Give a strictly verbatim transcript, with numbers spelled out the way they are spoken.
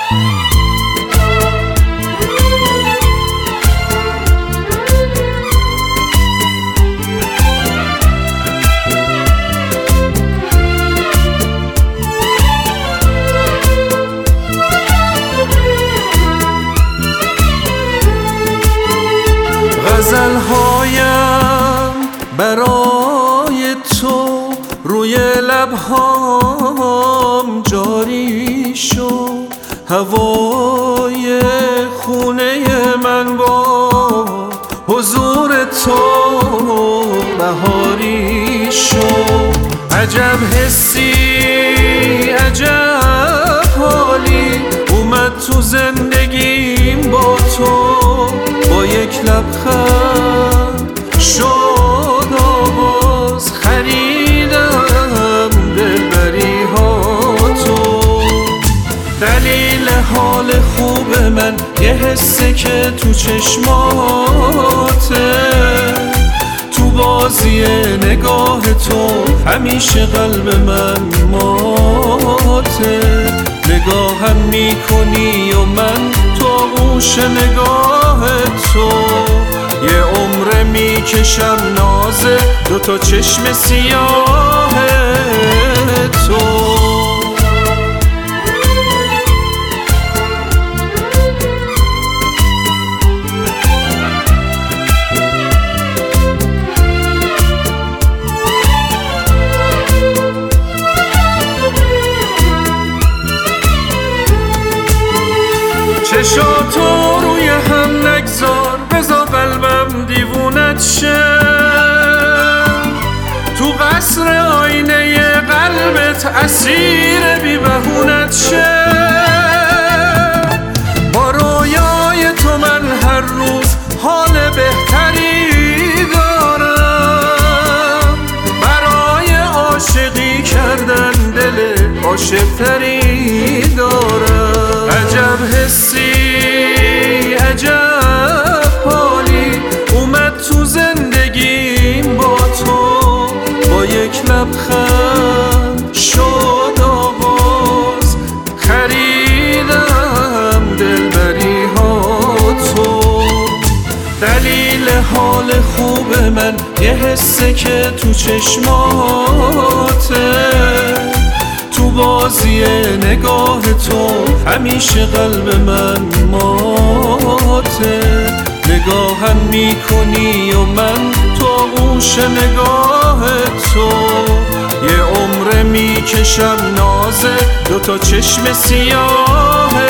غزل‌هایم برای تو روی لب‌هام جاری شد، هوای خونه من با حضور تو بهاری شد. عجب حسی عجب حالی اومد تو زندگیم با تو، با یک لبخند شد آغاز، خریدم دلبری ها تو. دلیل حال خوب من یه حسه که تو چشماته، تو بازی نگاه تو همیشه قلب من ماته. نگاهم میکنی و من تو آغوش نگاه تو، یه عمر میکشم ناز دوتا چشم سیاه تو. چشاتو روی هم نگذار، بذار قلبم دیوونت شه، تو قصر آینه قلبت اسیر بی بهونت شه. با رویای تو من هر روز حال بهتری دارم، برای عاشقی کردن دل عاشق‌تری دارم. عجب حسی عجب حالی اومد تو زندگیم با تو، با یک لبخند شد آغاز، خریدم دلبری ها تو. دلیل حال خوب من یه حسه که تو چشماته، تو بازی نگاه تو همیشه قلب من ماته. نگاهم میکنی و من تو آغوش نگاه تو، یه عمر میکشم ناز دوتا چشم سیاه